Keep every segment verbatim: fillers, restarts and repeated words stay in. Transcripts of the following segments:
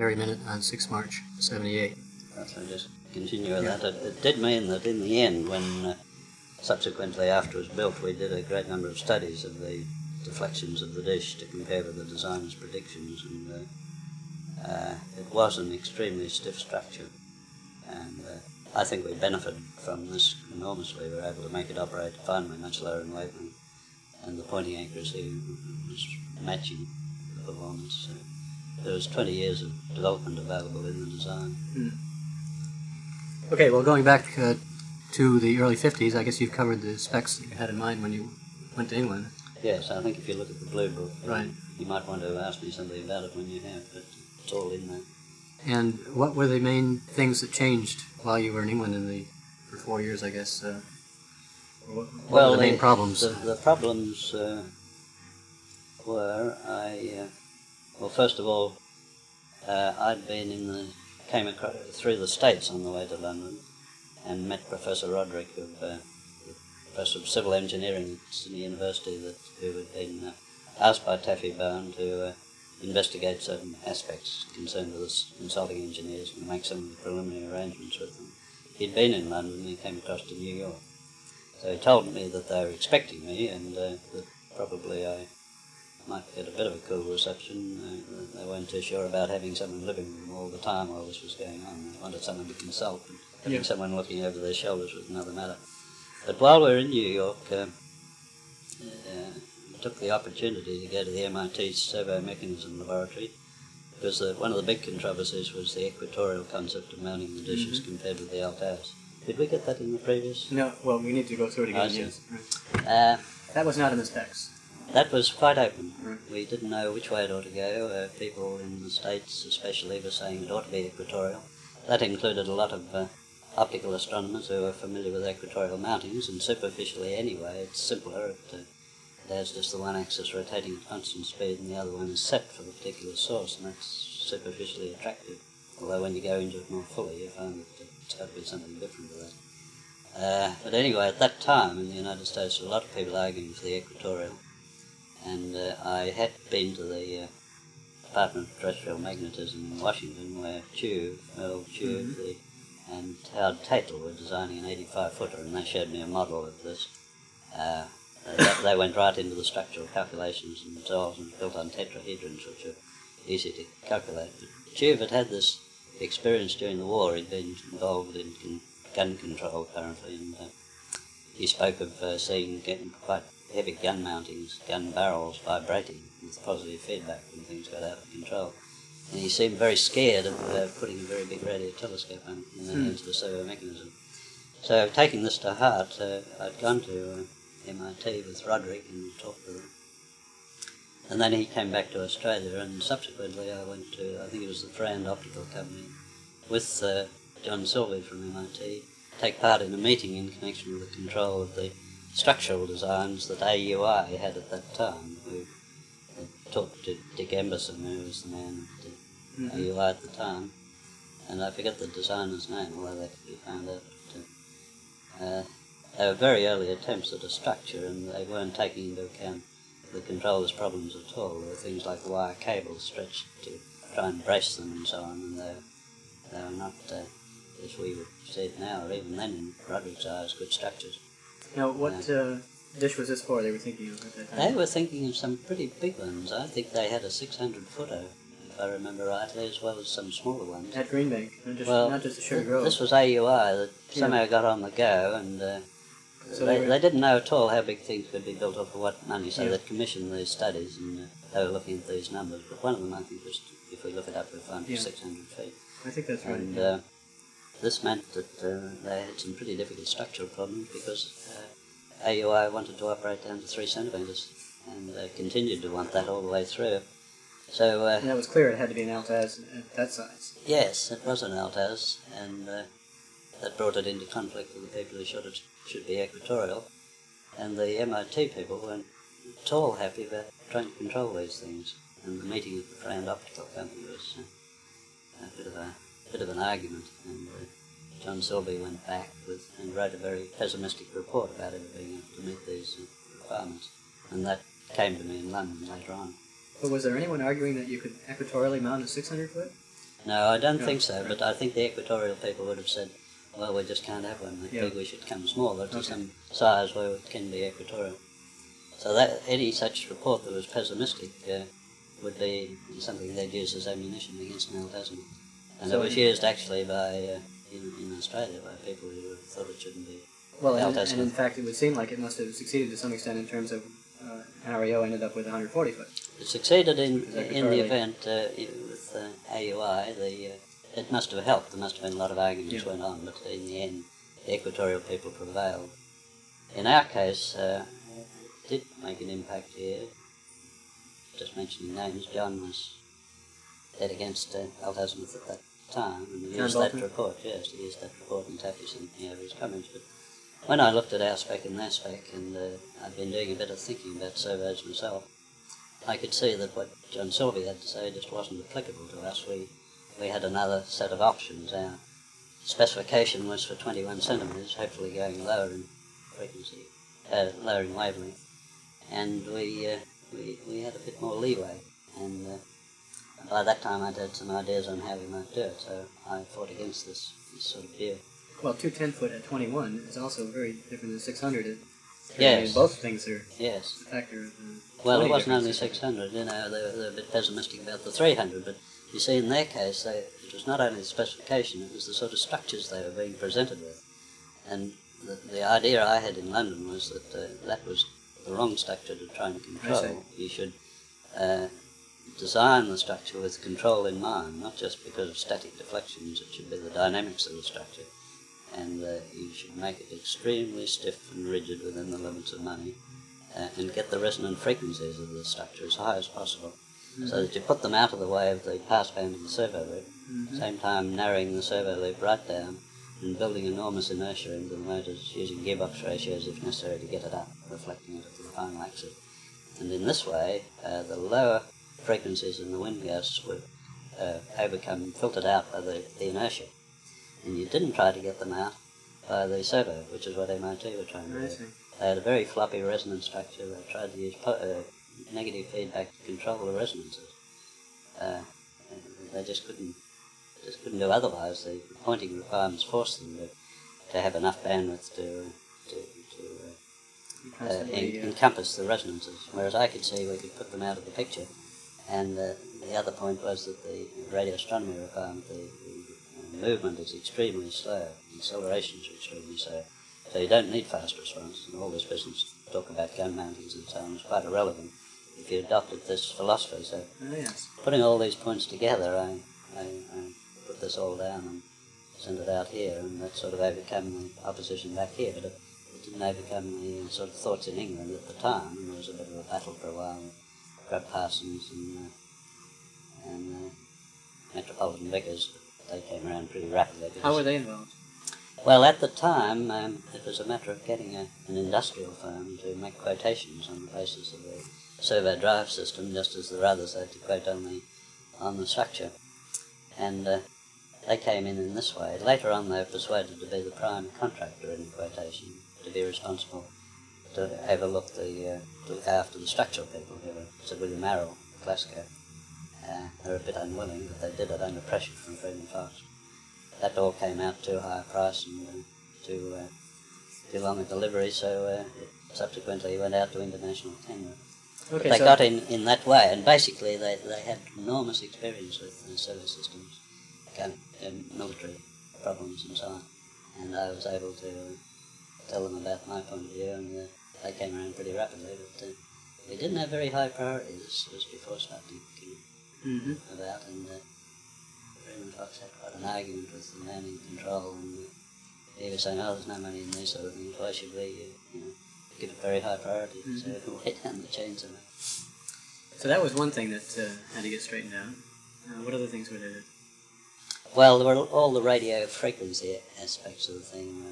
very minute on sixth of March, seventy-eight. So just continue with yeah. that. It, it did mean that in the end, when uh, subsequently after it was built, we did a great number of studies of the deflections of the dish to compare with the designer's predictions, and uh, uh, it was an extremely stiff structure. And uh, I think we benefited from this enormously. We were able to make it operate finally much lower in weight, and, and the pointing accuracy was matching the performance. So there was twenty years of development available in the design. Hmm. Okay, well, going back uh, to the early fifties, I guess you've covered the specs that you had in mind when you went to England. Yes, I think if you look at the Blue Book, right. you might want to ask me something about it when you have, but it's all in there. And what were the main things that changed while you were in England in the for four years, I guess? Uh, what, what well, were the main the, problems? The, the problems uh, were, I, uh, well, first of all, uh, I'd been in the, came across, through the States on the way to London and met Professor Roderick, of, uh, Professor of Civil Engineering at Sydney University, that, who had been uh, asked by Taffy Bowen to uh, investigate certain aspects concerned with us consulting engineers and make some of the preliminary arrangements with them. He'd been in London and he came across to New York. So he told me that they were expecting me and uh, that probably I might get a bit of a cool reception. Uh, they weren't too sure about having someone living with them all the time while this was going on. They wanted someone to consult, and having yeah. someone looking over their shoulders was another matter. But while we were in New York, uh, uh, took the opportunity to go to the M I T Servo Mechanism Laboratory, because uh, one of the big controversies was the equatorial concept of mounting the dishes mm-hmm. compared with the Altaz. Did we get that in the previous? No, well, we need to go through it again, yes. Right. Uh, that was not in the specs. That was quite open. Right. We didn't know which way it ought to go. Uh, people in the States especially were saying it ought to be equatorial. That included a lot of uh, optical astronomers who were familiar with equatorial mountings, and superficially anyway, it's simpler. It, uh, There's just the one axis rotating at constant speed and the other one is set for the particular source, and that's superficially attractive. Although when you go into it more fully, you find that it's got to be something different to that. Uh, but anyway, at that time in the United States, there were a lot of people arguing for the equatorial. And uh, I had been to the uh, Department of Terrestrial Magnetism in Washington, where Chew, Earl Chew, mm-hmm. the, and Howard Tatel were designing an eighty-five footer, and they showed me a model of this. Uh, They, they went right into the structural calculations themselves and built on tetrahedrons, which are easy to calculate. But Chew had had this experience during the war. He'd been involved in con- gun control apparently, and uh, he spoke of uh, seeing getting quite heavy gun mountings, gun barrels vibrating with positive feedback when things got out of control. And he seemed very scared of uh, putting a very big radio telescope on, in the hands of the servo mechanism. So taking this to heart, uh, I'd gone to Uh, M I T with Roderick and talked to them. And then he came back to Australia, and subsequently I went to, I think it was the Frand Optical Company, with uh, John Silvey from M I T, take part in a meeting in connection with the control of the structural designs that A U I had at that time. We talked to Dick Emberson, who was the man at the mm-hmm. A U I at the time, and I forget the designer's name, although that could be found out. But, uh, They were very early attempts at a structure, and they weren't taking into account the controller's problems at all. There were things like wire cables stretched to try and brace them and so on, and they, they were not, uh, as we would see it now, or even then in Roderick's eyes, good structures. Now, what uh, uh, dish was this for they were thinking of at that time? They were thinking of some pretty big ones. I think they had a six hundred footer, if I remember rightly, as well as some smaller ones. At Greenbank, not just, well, not just the Sugar Grove. This was A U I that somehow yeah. got on the go, and uh, so they, they, they didn't know at all how big things could be built off of what money, so yeah. they commissioned these studies, and uh, they were looking at these numbers. But one of them, I think, was, if we look it up, we'll find yeah. six hundred feet. I think that's right. And yeah. uh, this meant that uh, they had some pretty difficult structural problems, because uh, A U I wanted to operate down to three centimetres, and uh, continued to want that all the way through. So uh, and that was clear, it had to be an Altaz at that size. Yes, it was an Altaz, and uh, that brought it into conflict with the people who should, it should be equatorial. And the M I T people weren't at all happy about trying to control these things. And the meeting at the Frand Optical Company was uh, a bit of a bit of an argument. And uh, John Silvey went back with and wrote a very pessimistic report about ever being able to meet these uh, requirements. And that came to me in London later on. But was there anyone arguing that you could equatorially mount a six hundred foot? No, I don't No, think so, right. but I think the equatorial people would have said, well, we just can't have one. I Yeah. think we should come smaller to Okay. some size where it can be equatorial. So that any such report that was pessimistic uh, would be something they'd use as ammunition against Mount Tasman. And So it was in- used actually by uh, in, in Australia by people who thought it shouldn't be. Well, Mount and, and Tasman. in fact, it would seem like it must have succeeded to some extent in terms of uh, R E O ended up with one hundred forty foot. It succeeded in Is that in the equatorially- event uh, i- with uh, A U I. The uh, it must have helped. There must have been a lot of arguments Yeah. went on, but in the end, the equatorial people prevailed. In our case, uh, it did make an impact here. Just mentioning names, John was dead against uh, Altazimuth at that time, and he John used that Bolton? report. Yes, he used that report, and Taffy sent me over his comments. But when I looked at our spec and their spec, and uh, I'd been doing a bit of thinking about servos myself, I could see that what John Sylvie had to say just wasn't applicable to us. We we had another set of options. Our specification was for twenty-one centimetres, hopefully going lower in frequency, uh, lower in wavelength, and we, uh, we we had a bit more leeway. And uh, by that time, I'd had some ideas on how we might do it, so I fought against this, this sort of view. Well, two ten foot at twenty-one is also very different than six hundred. At Yes. I mean, both things are Yes. a factor of. Uh, Well, it twenty wasn't only difference. six hundred, you know, they were, they were a bit pessimistic about the three hundred, but you see, in their case, they, it was not only the specification, it was the sort of structures they were being presented with. And the, the idea I had in London was that uh, that was the wrong structure to try and I control. You should uh, design the structure with control in mind, not just because of static deflections, it should be the dynamics of the structure. And uh, you should make it extremely stiff and rigid within the limits of money. Uh, and get the resonant frequencies of the structure as high as possible, mm-hmm. so that you put them out of the way of the passband of the servo loop, Mm-hmm. same time narrowing the servo loop right down and building enormous inertia into the motors using gearbox ratios if necessary to get it up, reflecting it to the final axis. And in this way, uh, the lower frequencies in the wind gusts were uh, overcome, filtered out by the, the inertia. And you didn't try to get them out by the servo, which is what M I T were trying to I do. see. They had a very floppy resonance structure. They tried to use po- uh, negative feedback to control the resonances. Uh, they just couldn't, just couldn't do otherwise. The pointing requirements forced them to, to have enough bandwidth to to, to You uh, uh, constantly, en- uh, encompass the resonances. Whereas I could see we could put them out of the picture. And uh, the other point was that the radio astronomy requirement, the, the uh, movement is extremely slow. The accelerations are extremely slow. So you don't need fast response, and all this business talk about gun mountings and so on is quite irrelevant if you adopted this philosophy. So oh, yes. putting all these points together, I, I, I put this all down and sent it out here, and that sort of overcome the opposition back here, but it, it didn't overcome the sort of thoughts in England at the time, and there was a bit of a battle for a while with Grub Parsons and, uh, and uh, Metropolitan Vickers. They came around pretty rapidly. How were they involved? Well, at the time, um, it was a matter of getting a, an industrial firm to make quotations on the basis of the servo drive system, just as the others had to quote on the on the structure. And uh, they came in in this way. Later on, they were persuaded to be the prime contractor in the quotation, to be responsible to overlook the, uh, to look after the structural people who were Sir William Arrell, Glasgow. Uh, they were a bit unwilling, but they did it under pressure from Freeman Fox. That all came out too high a price and uh, too, uh, too long a delivery, so uh, it subsequently went out to international tender. Okay, They so got in in that way, and basically they, they had enormous experience with uh, service systems, gun, um, military problems and so on. And I was able to uh, tell them about my point of view, and uh, they came around pretty rapidly. But uh, we didn't have very high priority. This was before Sputnik came Mm-hmm. about, and uh, Freeman Fox had quite an argument with the man in control, and uh, he was saying, "Oh, there's no money in these sort of things. Why should we, uh, you know, give it very high priority?" Mm-hmm. So way down the chain somehow. So that was one thing that uh, had to get straightened out. Uh, what other things were there? Well, there were all the radio frequency aspects of the thing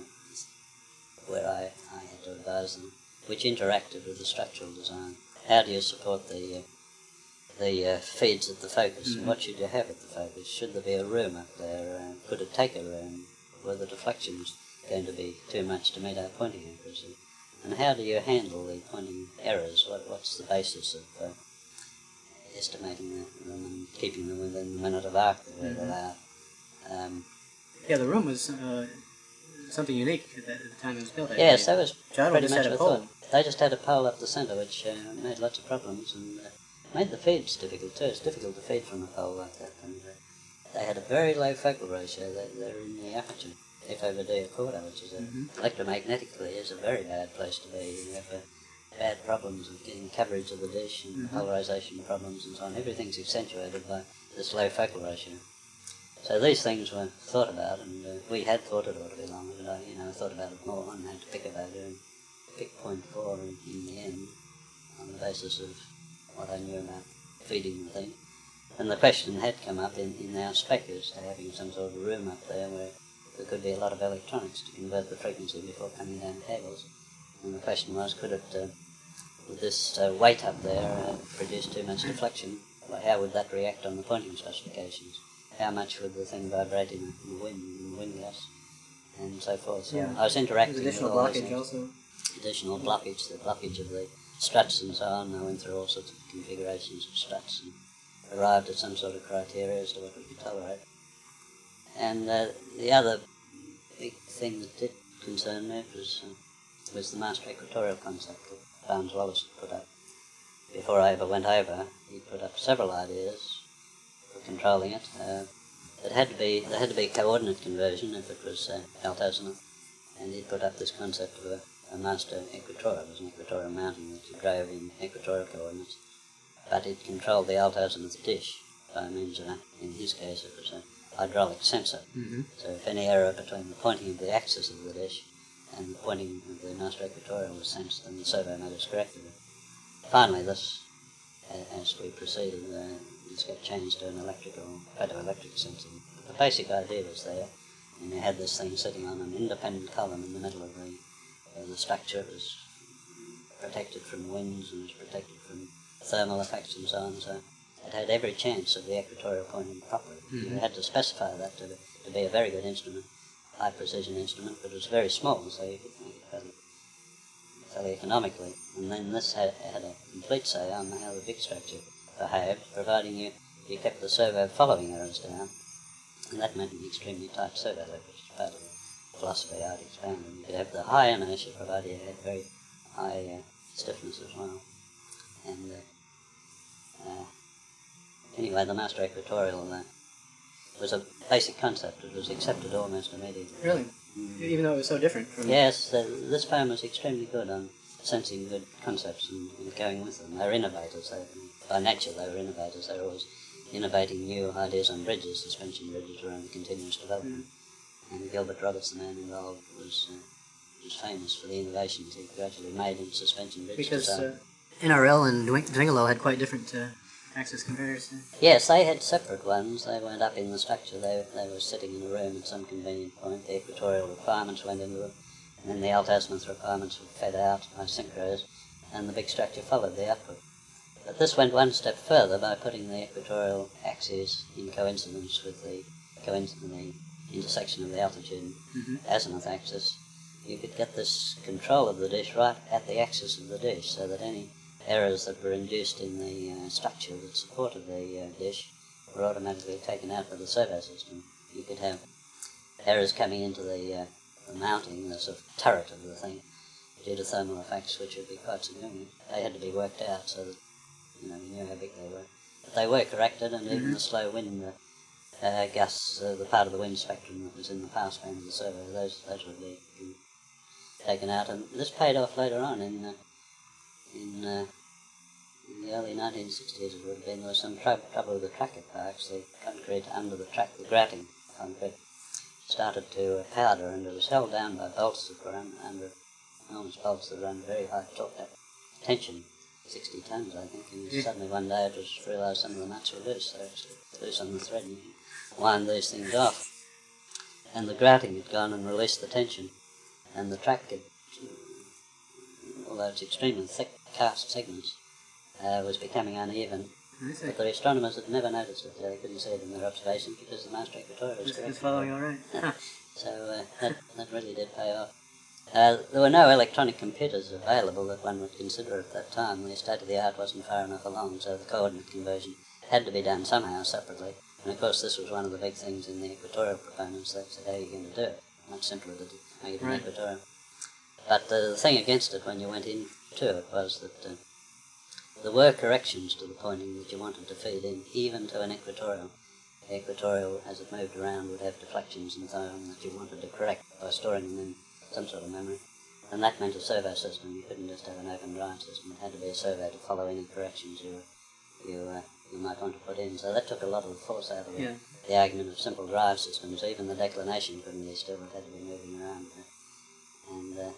uh, where I, I had to advise them, which interacted with the structural design. How do you support the uh, the uh, feeds at the focus, Mm-hmm. and what should you have at the focus? Should there be a room up there? Uh, could it take a room? Were the deflections going to be too much to meet our pointing accuracy? And how do you handle the pointing errors? What, what's the basis of... Uh, estimating the room and keeping them within the minute of arc that were Mhm. allowed. Um, Yeah, the room was uh, something unique at the, at the time it was built. I yes, believe. that was Giotto pretty just much had a a pole. thought. They just had a pole up the centre, which uh, made lots of problems and uh, made the feeds difficult too. It's difficult to feed from a pole like that. And uh, they had a very low focal ratio. They, they're in the aperture, F over D a quarter, which is a, Mhm. electromagnetically is a very bad place to be. You have uh, bad problems of getting coverage of the dish and Mhm. polarisation problems and so on. Everything's accentuated by this low focal ratio. So these things were thought about, and uh, we had thought it ought to be longer, but I, you know, thought about it more and had to pick a value and pick point four in, in the end on the basis of what I knew about feeding the thing. And the question had come up in, in our spec as to having some sort of room up there where there could be a lot of electronics to convert the frequency before coming down cables. And the question was, could it, uh, would this uh, weight up there uh, produce too much deflection? Well, how would that react on the pointing specifications? How much would the thing vibrate in the wind, in the windlass, and so forth. So Yeah. I was interacting There's additional with all these blockage things. also. Additional blockage, the blockage of the struts and so on. I went through all sorts of configurations of struts and arrived at some sort of criteria as to what we could tolerate. And uh, the other big thing that did concern me was, uh, was the master equatorial concept that Barnes Wallace had put up. Before I ever went over, he put up several ideas for controlling it. Uh, it had to be there had to be coordinate conversion if it was uh, altozimuth, and he put up this concept of a, a master equatorial. It was an equatorial mounting that you drove in equatorial coordinates, but it controlled the altozimuth dish by means of, a, in his case, it was a hydraulic sensor. Mm-hmm. So if any error between the pointing of the axis of the dish and the pointing of the master equatorial was sensed, then the servo motor corrected it. Finally, this, uh, as we proceeded, uh, this got changed to an electrical, photoelectric sensing. But the basic idea was there, and you had this thing sitting on an independent column in the middle of the, uh, the structure. It was protected from winds and was protected from thermal effects and so on, so it had every chance of the equatorial pointing properly. Mm-hmm. You had to specify that to, to be a very good instrument, high precision instrument, but it was very small, so you could make it fairly, fairly economically. And then this had, had a complete say on how the big structure behaved, providing you, you kept the servo following errors down, and that meant an extremely tight servo loop, which is part of the philosophy I'd expanded. You could have the high inertia, provided you had very high uh, stiffness as well. And uh, uh, anyway, the master equatorial uh, was a basic concept. It was accepted almost immediately. Really? Mm. Even though it was so different from... Yes, uh, this firm was extremely good on sensing good concepts and, and going with them. They were innovators. They, by nature, they were innovators. They were always innovating new ideas on bridges. Suspension bridges were under continuous development. Mm. And Gilbert Roberts, the man involved, was, uh, was famous for the innovations he gradually made in suspension bridge Because design. uh, N R L and Dwing- Dwingelo had quite different uh, axis converters. Yes, they had separate ones. They weren't up in the structure. They, they were sitting in a room at some convenient point. The equatorial requirements went into them, and then the altozimuth requirements were fed out by synchros, and the big structure followed the output. But this went one step further by putting the equatorial axis in coincidence with the, coincidence, the intersection of the altitude Mm-hmm. azimuth axis. You could get this control of the dish right at the axis of the dish, so that any errors that were induced in the uh, structure that supported the uh, dish were automatically taken out by the servo system. You could have errors coming into the, uh, the mounting, the sort of turret of the thing, due to thermal effects, which would be quite significant. They had to be worked out so that, you know, you knew how big they were. But they were corrected, and mm-hmm. even the slow wind uh, uh, gusts, uh, the part of the wind spectrum that was in the pass band of the servo, those, those would be taken out. And this paid off later on in uh, in, uh, in the early nineteen sixties. It would have been there was some tr- trouble with the track at Parkes. The concrete under the track, the grouting concrete, started to uh, powder, and it was held down by bolts that were un- under enormous bolts that were under very high torque tension, sixty tons I think, and yeah. Suddenly one day it was realised some of the nuts were loose, so it was loose on the thread, and you wind these things off. And the grouting had gone and released the tension, and the track had, although it's extremely thick cast segments, uh, was becoming uneven. But the astronomers had never noticed it. They couldn't see it in their observations because the master equatorial was correct. It's following all right. Huh. So uh, that, that really did pay off. Uh, there were no electronic computers available that one would consider at that time. The state of the art wasn't far enough along, so the coordinate conversion had to be done somehow separately. And of course this was one of the big things in the equatorial proponents. They said, how are you going to do it? Much simpler to do, make it an Right. equatorial. But uh, the thing against it when you went into it was that uh, there were corrections to the pointing that you wanted to feed in, even to an equatorial. The equatorial, as it moved around, would have deflections and so on that you wanted to correct by storing them in some sort of memory. And that meant a servo system. You couldn't just have an open drive system. It had to be a servo to follow any corrections you you, uh, you might want to put in. So that took a lot of the force out of it. Yeah. The argument of simple drive systems. Even the declination couldn't be still. It had to be moving around. And uh,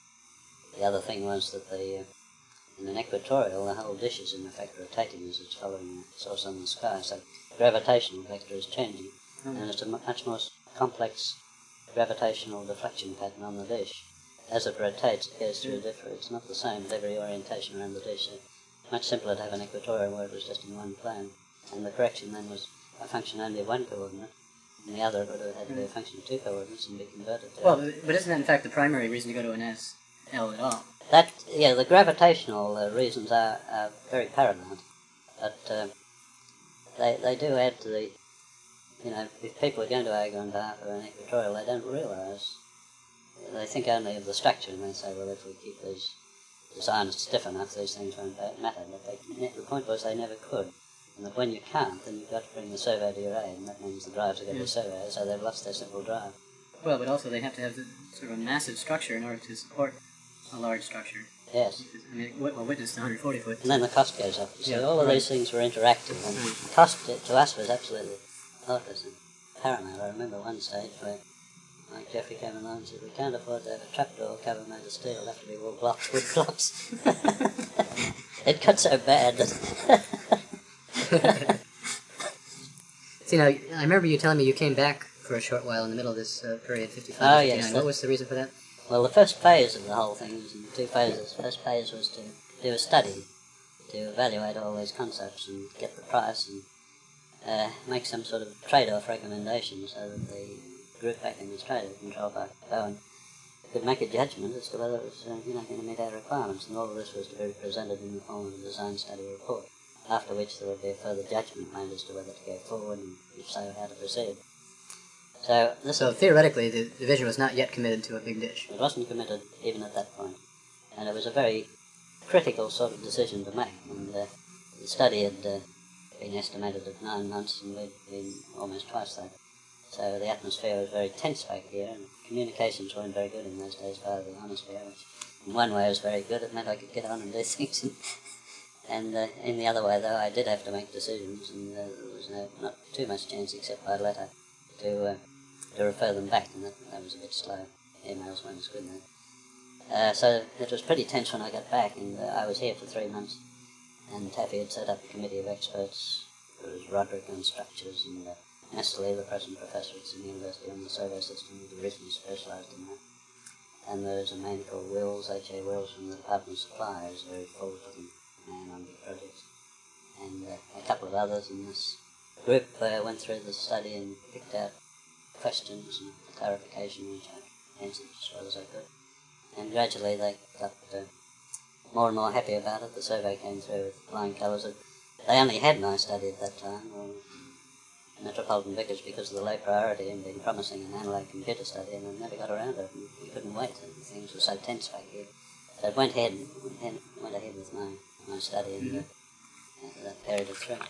the other thing was that the uh, in an equatorial, the whole dish is in effect rotating as it's following the source on the sky. So gravitational vector is changing. Mm. And it's a much more complex gravitational deflection pattern on the dish. As it rotates, it goes through different. It's not the same at every orientation around the dish. So much simpler to have an equatorial where it was just in one plane. And the correction then was a function only of one coordinate, and the other would have had to be a function of two coordinates and be converted to Well, but isn't that in fact the primary reason to go to an S L at all? that. Yeah, the gravitational uh, reasons are, are very paramount, but uh, they they do add to the. You know, if people are going to argue on behalf of an equatorial, they don't realise. They think only of the structure, and they say, well, if we keep these designs stiff enough, these things won't matter. But they, the point was they never could. And that when you can't, then you've got to bring the servo to your aid, and that means the drives are going to be servo, so they've lost their simple drive. Well, but also they have to have the, sort of a massive structure in order to support a large structure. Yes. I mean, what well, witness to one hundred forty foot. And then the cost goes up. So Yeah, all of right. these things were interactive, and Right. cost to, to us was absolutely thoughtless and paramount. I remember one stage where like Jeffrey came along and said, we can't afford to have a trapdoor cover made of steel, it'll have to be all blocks, wood blocks. It got so bad that... See, now, I remember you telling me you came back for a short while in the middle of this uh, period, fifty-five Oh, to fifty-nine. yes, What that- was the reason for that? Well, the first phase of the whole thing was in two phases. The first phase was to do a study, to evaluate all these concepts and get the price and uh, make some sort of trade-off recommendation so that the group back in Australia, controlled by Bowen, could make a judgment as to whether it was uh, you know, going to meet our requirements. And all of this was to be presented in the form of a design study report, after which there would be a further judgment made as to whether to go forward and, if so, how to proceed. So this So theoretically, the division was not yet committed to a big dish. It wasn't committed even at that point, and it was a very critical sort of decision to make. And uh, the study had uh, been estimated at nine months, and we'd been almost twice that. So the atmosphere was very tense back here, and communications weren't very good in those days via the ionosphere, which in one way was very good. It meant I could get on and do things, and, and uh, in the other way, though, I did have to make decisions, and uh, there was no, not too much chance except by letter to. Uh, to refer them back, and that, that was a bit slow. Emails weren't as good then. Uh, so it was pretty tense when I got back, and uh, I was here for three months, and Taffy had set up a committee of experts. There was Roderick on structures, and uh, Nestle, the present professor at Sydney University on the survey system, who originally specialised in that. And there was a man called Wills, H A Wills, from the Department of Supply, who was a very forward-looking man on big projects. And uh, a couple of others, and this group uh, went through the study and picked out questions and clarification, which I answered as well as I could. And gradually they got uh, more and more happy about it. The survey came through with flying colours. They only had my study at that time, or Metropolitan Vickers, because of the low priority and been promising an analog computer study, and they never got around to it. And we couldn't wait. And things were so tense back here. So it went ahead, went ahead, went ahead with my, my study in the, uh, that period of three.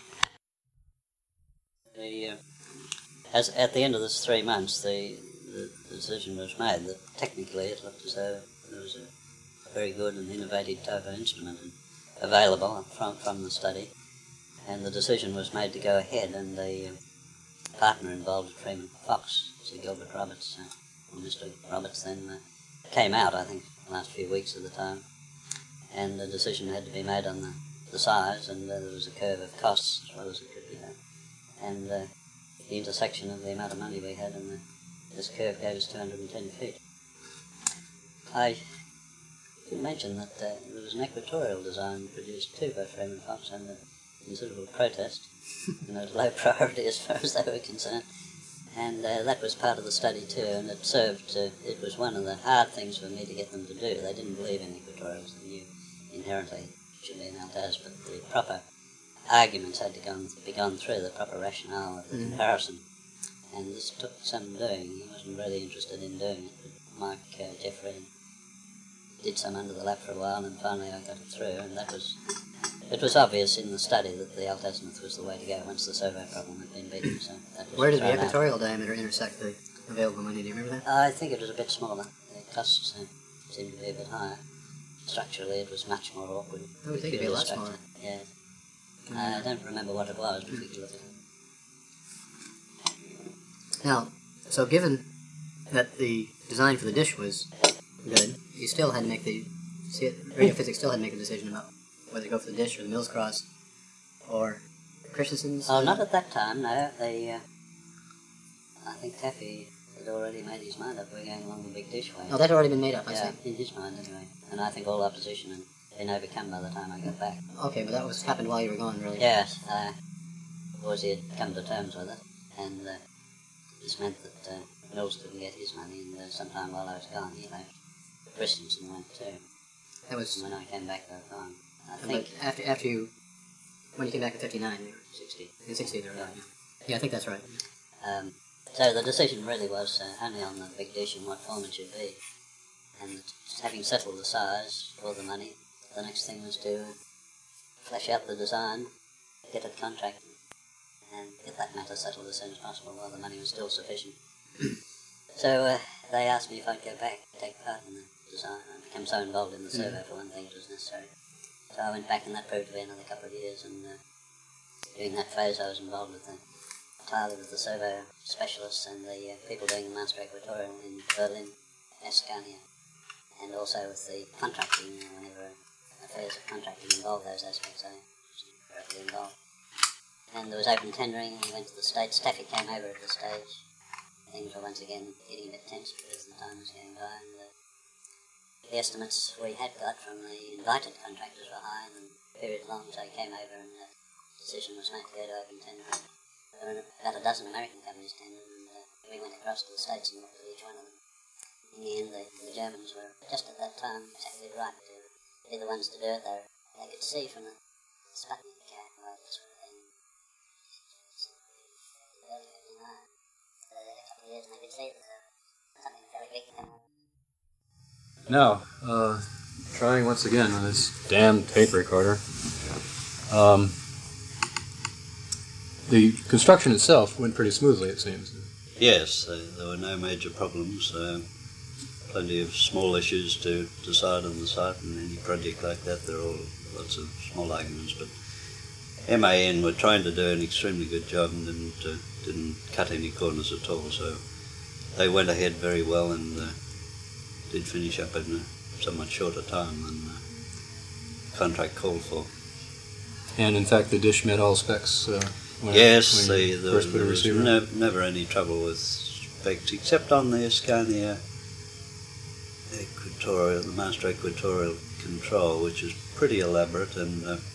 The, uh, As at the end of this three months, the, the decision was made that technically it looked as though there was a very good and innovative type of instrument available from from the study, and the decision was made to go ahead. And the uh, partner involved at Freeman Fox, Sir Gilbert Roberts, uh, or Mister Roberts, then uh, came out, I think, the last few weeks of the time, and the decision had to be made on the, the size, and uh, there was a curve of costs as well as it could be done, and. Uh, the intersection of the amount of money we had, and the, this curve gave us two hundred ten feet. I should mention that uh, there was an equatorial design produced too by Freeman Fox under considerable protest, and there was low priority as far as they were concerned. And uh, that was part of the study too, and it served, uh, it was one of the hard things for me to get them to do. They didn't believe in equatorials, they knew inherently it should be an Altaz, but the proper arguments had to go and be gone through, the proper rationale of the mm. comparison. And this took some doing. He wasn't really interested in doing it, but Mike uh, Jeffrey did some under the lap for a while, and finally I got it through, and that was... It was obvious in the study that the Altazimuth was the way to go once the servo problem had been beaten. So that was Where did the out. equatorial diameter intersect the available money? Do you remember that? I think it was a bit smaller. The costs uh, seemed to be a bit higher. Structurally, it was much more awkward. I would think it'd be a lot structure. smaller. Yeah. Mm. I don't remember what it was, but we could look at it. Now, so given that the design for the dish was good, you still had to make the... See, radio physics still had to make a decision about whether to go for the dish or the Mills Cross or Christensen's. Oh, not at that time, no. They, uh, I think Taffy had already made his mind up. We're going along the big dish way. Oh, that had already been made up, I yeah, see. in his mind anyway. And I think all opposition had been overcome by the time I got back. Okay, but that was happened while you were gone, really. Yes, uh, Woolsey had come to terms with it, and uh, this meant that uh, Mills couldn't get his money, and uh, sometime while I was gone, he left. Christensen went too. That was... And when I came back, they were gone. I but think... after after you... When you came back in fifty-nine, you were... sixty. In sixty, they were right, yeah. Yeah, I think that's right. Um, so the decision really was uh, only on the big dish and what form it should be. And having settled the size for the money, the next thing was to flesh out the design, get it contracted, and get that matter settled as soon as possible while the money was still sufficient. So uh, they asked me if I'd go back to take part in the design. I became so involved in the survey mm. for one thing it was necessary. So I went back, and that proved to be another couple of years, and uh, during that phase I was involved with the, entirely with the survey specialists and the uh, people doing the master equatorial in Berlin, Escania, and also with the contracting, uh, whenever affairs of contracting involved those aspects, I was directly involved. And there was open tendering, and we went to the States. Taffy came over at the stage. Things were once again getting a bit tense because the time was going by, and uh, the estimates we had got from the invited contractors were high and the period long, so he came over and the decision was made to go to open tender. There were about a dozen American companies tendered, and uh, we went across to the States and looked at each one of them. In the end, the, the Germans were just at that time exactly right to be the ones to do it. They, were, they could see from the Sputnik uh, well, this sort of thing. Early fifty-nine. So they had a couple of years and they could see that there was something fairly big to come up. Now, uh, trying once again with this damn tape recorder. Um, the construction itself went pretty smoothly, it seems. Yes, uh, there were no major problems. Uh, plenty of small issues to decide on the site, and any project like that, there are all lots of small arguments. But M A N were trying to do an extremely good job and didn't uh, didn't cut any corners at all. So they went ahead very well and uh, did finish up in a somewhat shorter time than the contract called for. And in fact, the dish met all specs. Uh, when yes, it, when the, the, there was no, never any trouble with specs, except on the Escania Equatorial, the Master Equatorial control, which is pretty elaborate, and uh,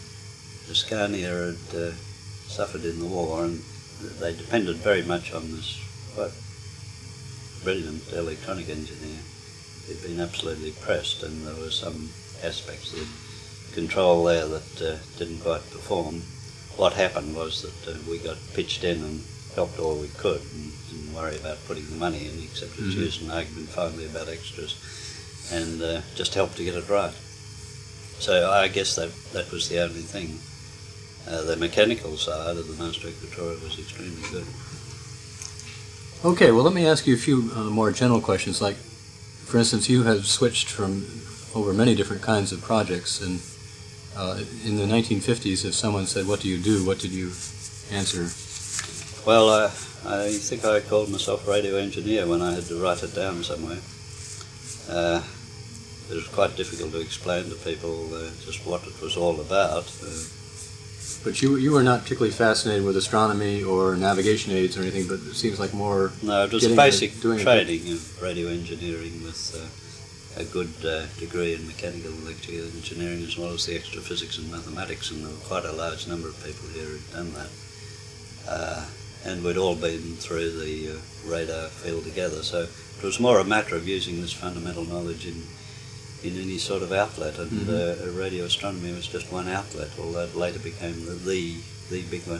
Escania had uh, suffered in the war, and they depended very much on this quite brilliant electronic engineer. He'd been absolutely pressed, and there were some aspects of control there that uh, didn't quite perform. What happened was that uh, we got pitched in and helped all we could, and didn't worry about putting the money in, except to mm-hmm. use an argument finally about extras, and uh, just helped to get it right. So I guess that that was the only thing. Uh, the mechanical side of the Master Equatorial was extremely good. Okay, well, let me ask you a few uh, more general questions. Like, for instance, you have switched from over many different kinds of projects, and uh, in the nineteen fifties, if someone said, "What do you do?" what did you answer? Well, uh, I think I called myself radio engineer when I had to write it down somewhere. Uh, it was quite difficult to explain to people uh, just what it was all about. Uh, But you you were not particularly fascinated with astronomy or navigation aids or anything, but it seems like more... No, it was basic training of radio engineering with uh, a good uh, degree in mechanical and electrical engineering, as well as the extra physics and mathematics, and there were quite a large number of people here who'd done that. Uh, and we'd all been through the uh, radar field together, so it was more a matter of using this fundamental knowledge in in any sort of outlet, and mm-hmm. uh, radio astronomy was just one outlet, although it later became the the, the big one.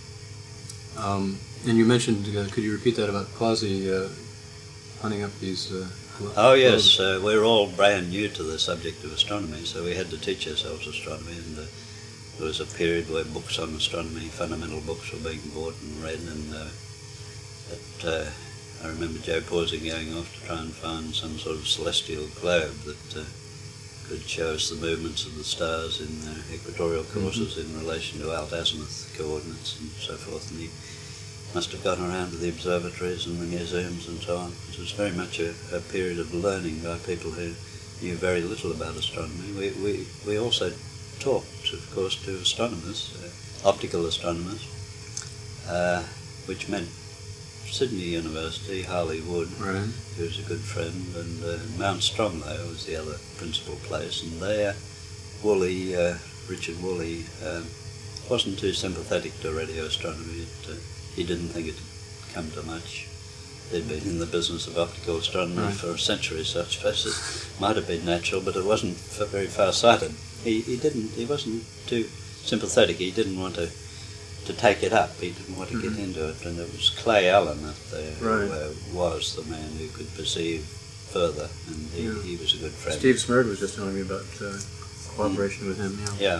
Um, and you mentioned, uh, could you repeat that about Quasi uh, hunting up these... Uh, oh yes, uh, we were all brand new to the subject of astronomy, so we had to teach ourselves astronomy, and uh, there was a period where books on astronomy, fundamental books, were being bought and read, and uh, it, uh, I remember Joe Pawsey going off to try and find some sort of celestial globe that uh, could show us the movements of the stars in their equatorial courses mm-hmm. in relation to alt-azimuth coordinates and so forth, and he must have gone around to the observatories and the museums and so on. It was very much a, a period of learning by people who knew very little about astronomy. We, we, we also talked, of course, to astronomers, uh, optical astronomers, uh, which meant Sydney University, Harley Wood, right. who was a good friend, and uh, Mount Stromlo was the other principal place, and there Woolley, uh, Richard Woolley, uh, wasn't too sympathetic to radio astronomy. It, uh, he didn't think it had come to much. They'd been in the business of optical astronomy right. for a century, so I suppose it might have been natural, but it wasn't very far-sighted. He, he didn't, he wasn't too sympathetic. He didn't want to to take it up. He didn't want to mm-hmm. get into it, and it was Clay Allen up there right. who uh, was the man who could perceive further, and he, yeah. he was a good friend. Steve Smurd was just telling me about uh, cooperation mm. with him. Yeah. Yeah.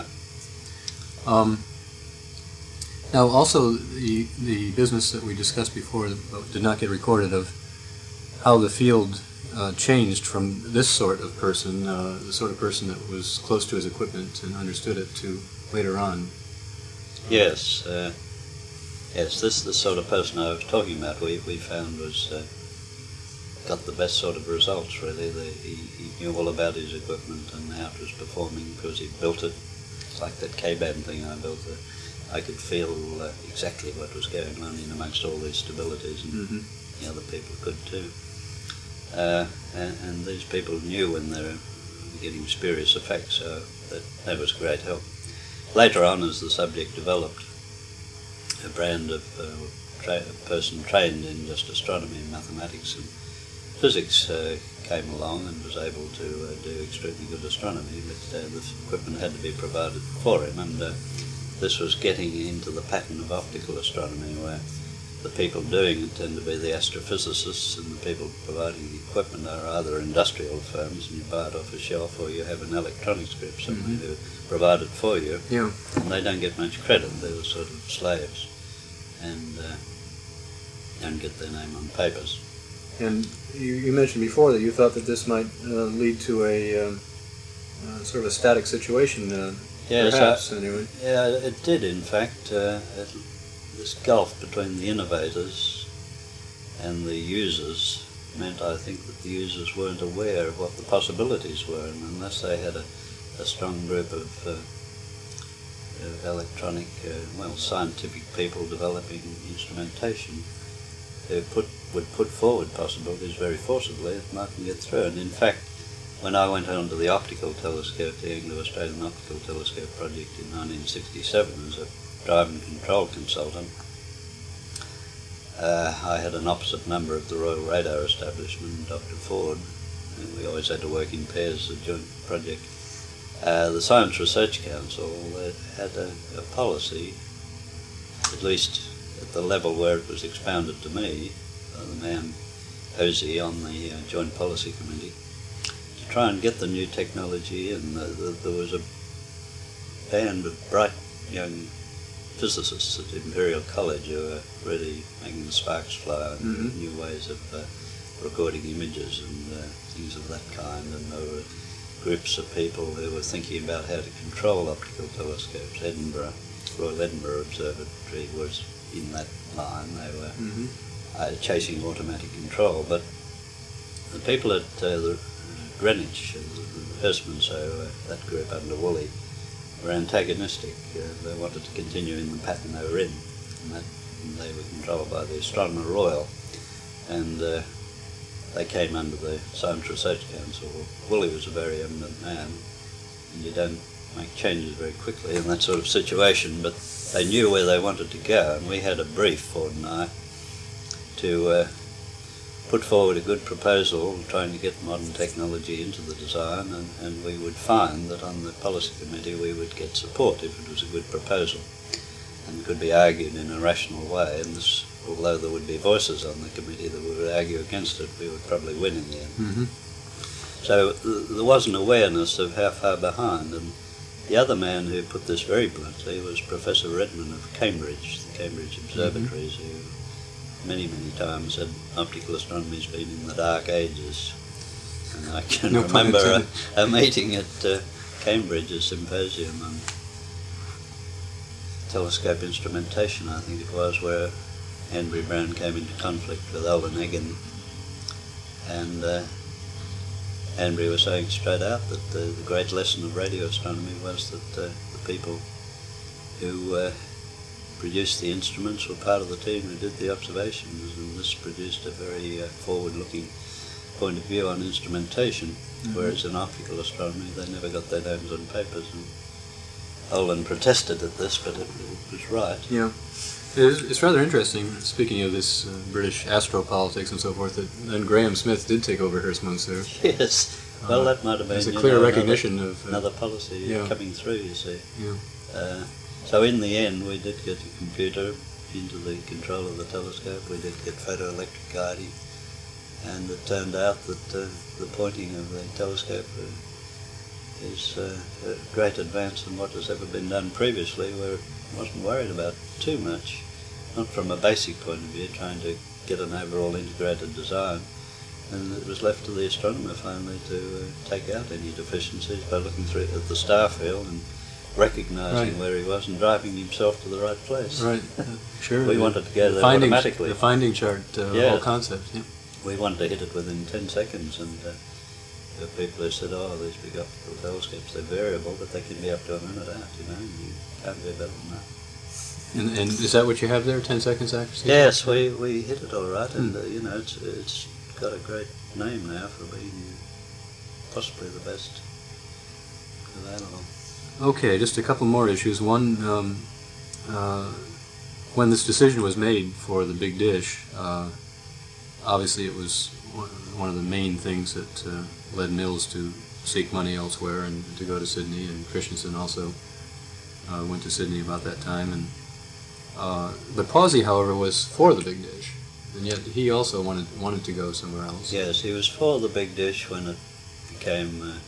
Um, now, also, the the business that we discussed before did not get recorded of how the field uh, changed from this sort of person, uh, the sort of person that was close to his equipment and understood it, to later on. Yes, uh, yes. This the sort of person I was talking about. We we found was uh, got the best sort of results. Really, the, he he knew all about his equipment and how it was performing because he built it. It's like that K-band thing I built. Uh, I could feel uh, exactly what was going on in amongst all these stabilities, and mm-hmm. the other people could too. Uh, and, and these people knew when they were getting spurious effects, so that that was great help. Later on, as the subject developed, a brand of uh, tra- a person trained in just astronomy and mathematics and physics uh, came along and was able to uh, do extremely good astronomy, but uh, the equipment had to be provided for him, and uh, this was getting into the pattern of optical astronomy, where the people doing it tend to be the astrophysicists, and the people providing the equipment are either industrial firms, and you buy it off a shelf, or you have an electronics group somewhere mm-hmm. who provide it for you. Yeah. And they don't get much credit. They're sort of slaves, and uh, don't get their name on papers. And you, you mentioned before that you thought that this might uh, lead to a um, uh, sort of a static situation, uh, yes, perhaps, I, anyway. Yeah, it did, in fact. Uh, it, this gulf between the innovators and the users meant, I think, that the users weren't aware of what the possibilities were, and unless they had a, a strong group of, uh, of electronic, uh, well, scientific people developing instrumentation who put, would put forward possibilities very forcibly, it mightn't get through. And in fact, when I went on to the optical telescope, the Anglo-Australian Optical Telescope project in nineteen sixty-seven as a drive and control consultant, uh, I had an opposite member of the Royal Radar Establishment, Doctor Ford, and we always had to work in pairs, a joint project. Uh, the Science Research Council uh, had a, a policy, at least at the level where it was expounded to me, by the man Hosey on the uh, Joint Policy Committee, to try and get the new technology, and uh, the, there was a band of bright young physicists at Imperial College who were really making the sparks fly and mm-hmm. new ways of uh, recording images and uh, things of that kind, and there were groups of people who were thinking about how to control optical telescopes. Edinburgh, Royal Edinburgh Observatory was in that line. They were mm-hmm. uh, chasing automatic control, but the people at uh, the Greenwich, uh, the Hurstman, so uh, that group under Woolley, were antagonistic. Uh, they wanted to continue in the pattern they were in, and, that, and they were controlled by the Astronomer Royal, and uh, they came under the Science Research Council. Woolley was a very eminent man, and you don't make changes very quickly in that sort of situation, but they knew where they wanted to go, and we had a brief, Ford and I, to uh, put forward a good proposal trying to get modern technology into the design, and, and we would find that on the policy committee we would get support if it was a good proposal and could be argued in a rational way. And this, although there would be voices on the committee that would argue against it, we would probably win in the end. Mm-hmm. So th- there was an awareness of how far behind, and the other man who put this very bluntly was Professor Redman of Cambridge, the Cambridge Observatories, mm-hmm. who many, many times said optical astronomy's been in the dark ages. And I can No remember a, a meeting at uh, Cambridge, a symposium on telescope instrumentation, I think it was, where Henry Brown came into conflict with Alden Egan, and uh, Henry was saying straight out that the, the great lesson of radio astronomy was that uh, the people who uh, produced the instruments were part of the team who did the observations, and this produced a very uh, forward-looking point of view on instrumentation, mm-hmm. whereas in optical astronomy they never got their names on papers. And Olin protested at this, but it, it was right. Yeah. It's, it's rather interesting, speaking of this uh, British astropolitics and so forth, that then Graham Smith did take over Hurst Monceau. Yes. Well, uh, that might have been a clear know, recognition another, of uh, another policy yeah. coming through, you see. Yeah. Uh, so in the end, we did get a computer into the control of the telescope. We did get photoelectric guiding, and it turned out that uh, the pointing of the telescope uh, is uh, a great advance in what has ever been done previously, where it wasn't worried about too much, not from a basic point of view, trying to get an overall integrated design. And it was left to the astronomer finally to uh, take out any deficiencies by looking through at the star field and recognising Right. where he was and driving himself to the right place. Right, uh, sure. We the, wanted to go the there finding, automatically. The finding chart, uh, Yeah. whole concept, yeah. We wanted to hit it within ten seconds, and uh, there were people who said, oh, these big optical telescopes, they're variable, but they can be up to a minute out, you know, you can't be better than that. And, and is that what you have there, ten seconds accuracy? Yes, we, we hit it all right, and Hmm. uh, you know, it's it's got a great name now for being possibly the best available. Okay, just a couple more issues. One, um, uh, when this decision was made for the big dish, uh, obviously it was one one of the main things that uh, led Mills to seek money elsewhere and to go to Sydney, and Christensen also uh, went to Sydney about that time. And uh, but Pawsey, however, was for the big dish, and yet he also wanted wanted to go somewhere else. Yes, he was for the big dish when it became uh,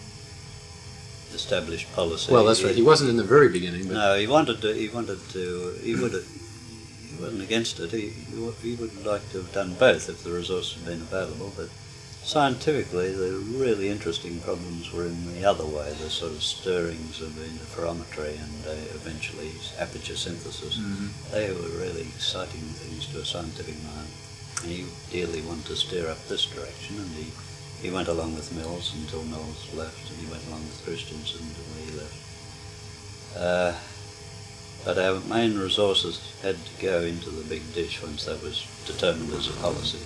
established policy. Well, that's right. He wasn't in the very beginning, but No, he wanted to. He wanted to. He would. He wasn't against it. He, he would- he would like to have done both if the resource had been available. But scientifically, the really interesting problems were in the other way. The sort of stirrings of interferometry and uh, eventually aperture synthesis. Mhm. They were really exciting things to a scientific mind. And he dearly wanted to steer up this direction, and he. He went along with Mills until Mills left, and he went along with Christensen until he left. Uh, but our main resources had to go into the big dish once that was determined as a policy.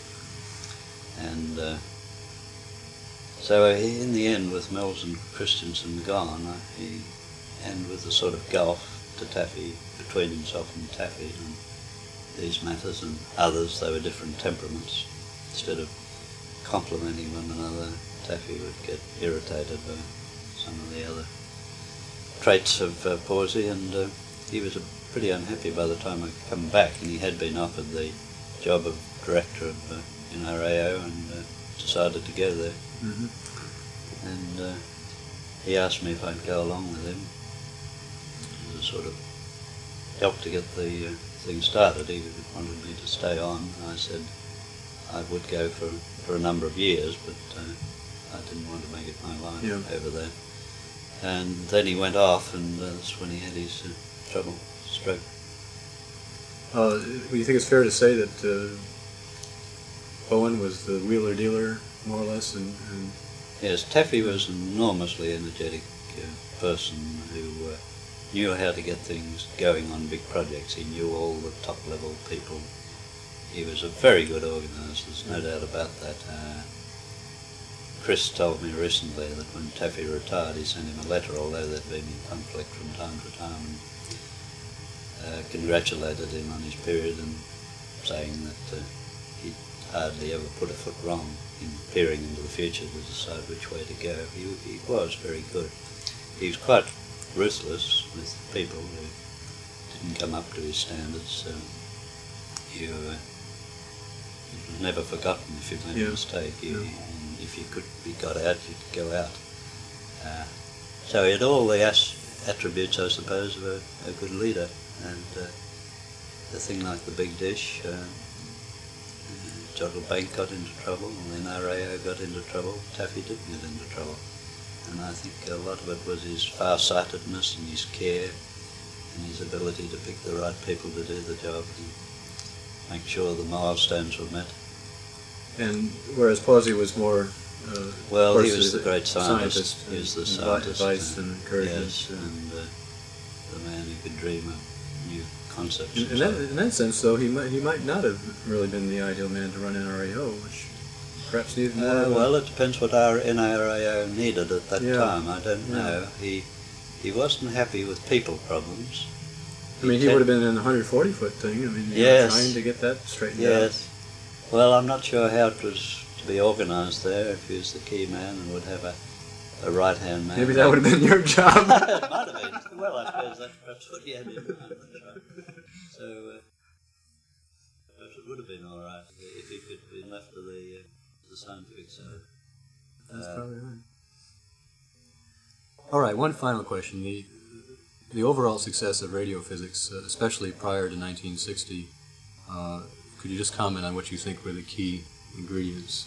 And uh, so in the end, with Mills and Christensen gone, uh, he, and with the sort of gulf to Taffy, between himself and Taffy on these matters and others, they were different temperaments. Instead of complimenting one another, Taffy would get irritated by some of the other traits of uh, Pawsey, and uh, he was uh, pretty unhappy by the time I'd come back, and he had been offered the job of director of uh, N R A O and uh, decided to go there. Mhm. And uh, he asked me if I'd go along with him to sort of help to get the uh, thing started. He wanted me to stay on. I said I would go for, for a number of years, but uh, I didn't want to make it my life Yeah. over there. And then he went off, and uh, that's when he had his uh, trouble, stroke. Uh, do you think it's fair to say that uh, Bowen was the wheeler dealer, more or less, and, and Yes, Taffy was an enormously energetic uh, person who uh, knew how to get things going on big projects. He knew all the top-level people. He was a very good organiser, there's no doubt about that. Uh, Chris told me recently that when Taffy retired, he sent him a letter, although they'd been in conflict from time to time, and uh, congratulated him on his period and saying that uh, he'd hardly ever put a foot wrong in peering into the future to decide which way to go. He, he was very good. He was quite ruthless with people who didn't come up to his standards. So you, uh, it was never forgotten if you made Yeah. a mistake. You, Yeah. and if you could be got out, you'd go out. Uh, so he had all the as attributes, I suppose, of a, a good leader. And uh, a thing like the Big Dish, uh, Jodrell Bank got into trouble, and then R A O got into trouble. Taffy didn't get into trouble. And I think a lot of it was his far-sightedness and his care and his ability to pick the right people to do the job and make sure the milestones were met. And whereas Pawsey was more, uh, Well, of he course, was the great scientist. scientist He was the and scientist. advice and- and encouragement. Yes, uh, and uh, the man who could dream of new concepts. In, and in, that, so- in that sense, though, he might he might not have really been the ideal man to run N R A O, which perhaps needed more. Uh, of a- well, it depends what our N R A O needed at that Yeah. time. I don't Yeah. know. He he wasn't happy with people problems. I mean, he tend- would have been in the one hundred forty foot thing. I mean, you know, Yes. trying to get that straightened out. Yes. Well, I'm not sure how it was to be organised there. If he was the key man and would have a, a right hand man. Maybe that would have been your job. It might have been. Well, I suppose that's perhaps what he had in mind. That's right. So uh, perhaps it would have been all right if he could have been left to the uh, the scientific side. That's Uh, probably right. All right, one final question. The the overall success of radio physics, uh, especially prior to nineteen sixty, uh, could you just comment on what you think were the key ingredients?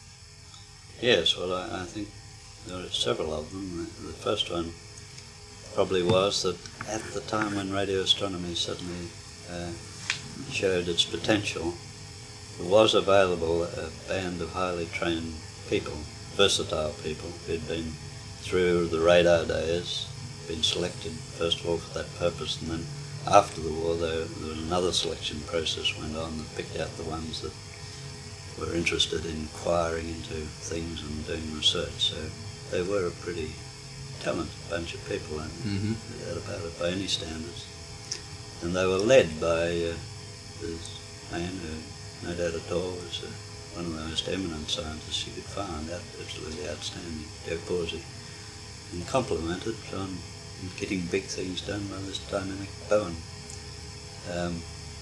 Yes, well, I, I think there are several of them. The, the first one probably was that at the time when radio astronomy suddenly uh, showed its potential, there was available a band of highly trained people, versatile people, who'd been through the radar days, been selected first of all for that purpose, and then after the war there, there was another selection process went on that picked out the ones that were interested in inquiring into things and doing research. So they were a pretty talented bunch of people, and Mm-hmm. at about it by any standards. And they were led by uh, this man who, no doubt at all, was uh, one of the most eminent scientists you could find, out, absolutely outstanding, Joe Pawsey, and complemented on getting big things done by this dynamic Bowen. Um,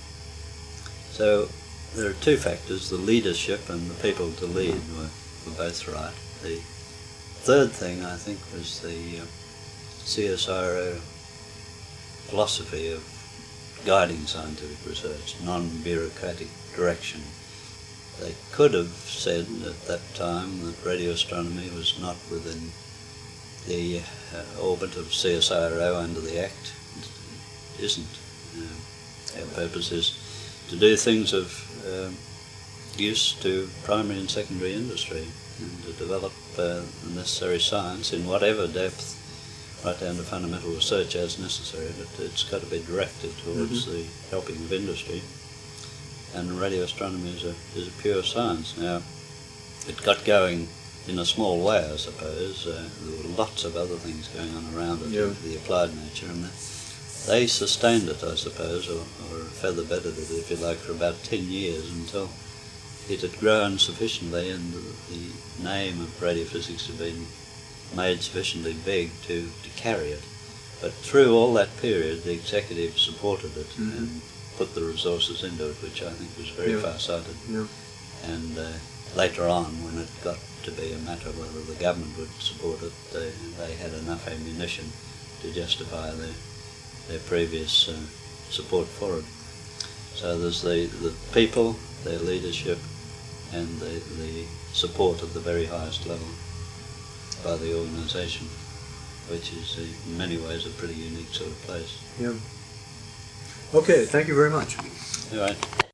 so there are two factors, the leadership and the people to lead were, were both right. The third thing, I think, was the uh, C S R O philosophy of guiding scientific research, non-bureaucratic direction. They could have said at that time that radio astronomy was not within the uh, orbit of C S R O under the Act. It isn't. Uh, our purpose is to do things of um, use to primary and secondary industry and to develop uh, the necessary science in whatever depth, right down to fundamental research as necessary, but it's got to be directed towards Mm-hmm. the helping of industry. And radio astronomy is a, is a pure science. Now, it got going in a small way, I suppose. Uh, there were lots of other things going on around it, Yeah. the applied nature, and they sustained it, I suppose, or, or feather bedded it, if you like, for about ten years until it had grown sufficiently and the, the name of radiophysics had been made sufficiently big to, to carry it. But through all that period, the executive supported it Mhm. and put the resources into it, which I think was very Yeah. far-sighted. Yeah. And uh, later on, when it got to be a matter of whether the government would support it, they, they had enough ammunition to justify their, their previous uh, support for it. So there's the, the people, their leadership, and the, the support at the very highest level by the organisation, which is uh, in many ways a pretty unique sort of place. Yeah. Okay, thank you very much. All right.